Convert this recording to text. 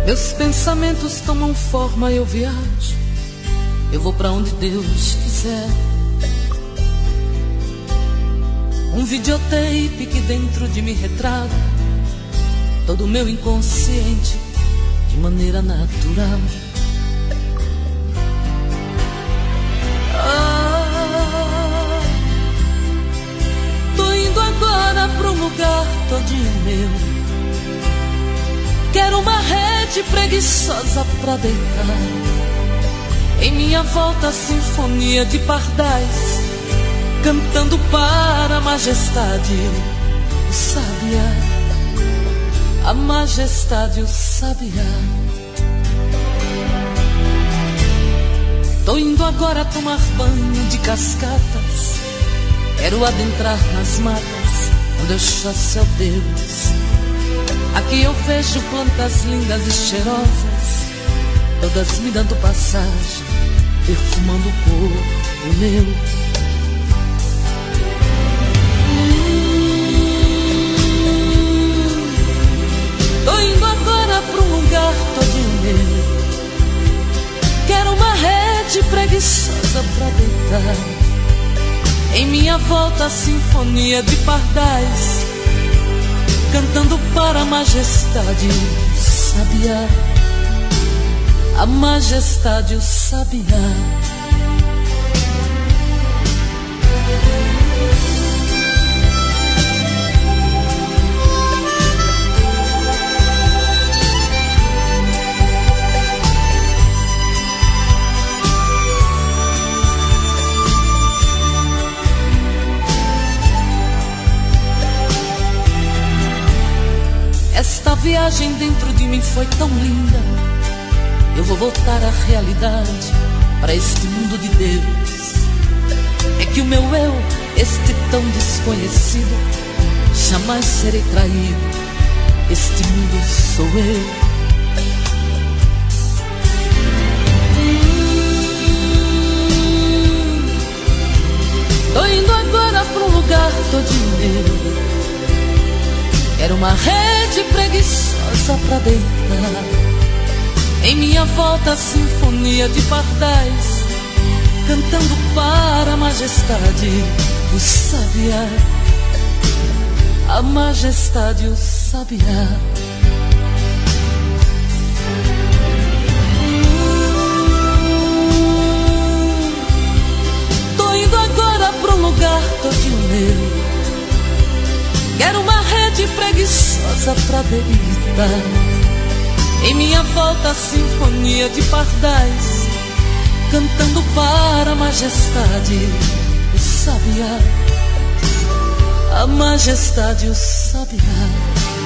Meus pensamentos tomam forma, eu viajo, eu vou pra onde Deus quiser. Um videotape que dentro de mim retrata todo o meu inconsciente de maneira natural. Tô indo agora pra um lugar todinho meu. Quero uma rede preguiçosa pra deitar. Em minha volta a sinfonia de pardais, cantando para a majestade, o sabiá. A majestade, o sabiá. Tô indo agora tomar banho de cascatas. Quero adentrar nas matas, onde eu chasse ao Deus. Aqui eu vejo plantas lindas e cheirosas, todas me dando passagem, perfumando o corpo meu. Tô indo agora pra um lugar todinho meu. Quero uma rede preguiçosa pra deitar. Em minha volta a sinfonia de pardais, cantando para a majestade, o sabiá. A majestade, o sabiá. Esta viagem dentro de mim foi tão linda. Eu vou voltar à realidade, para este mundo de Deus. É que o meu eu, este tão desconhecido, jamais serei traído. Este mundo sou eu. Tô indo agora para um lugar todinho meu. Quero uma rede preguiçosa pra deitar. Em minha volta a sinfonia de pardais, cantando para a majestade, o sabiá. A majestade, o sabiá. Tô indo agora pra um lugar todinho meu. Quero uma rede preguiçosa pra deitar. Em minha volta a sinfonia de pardais, cantando para a majestade, o sabiá. A majestade, o sabiá.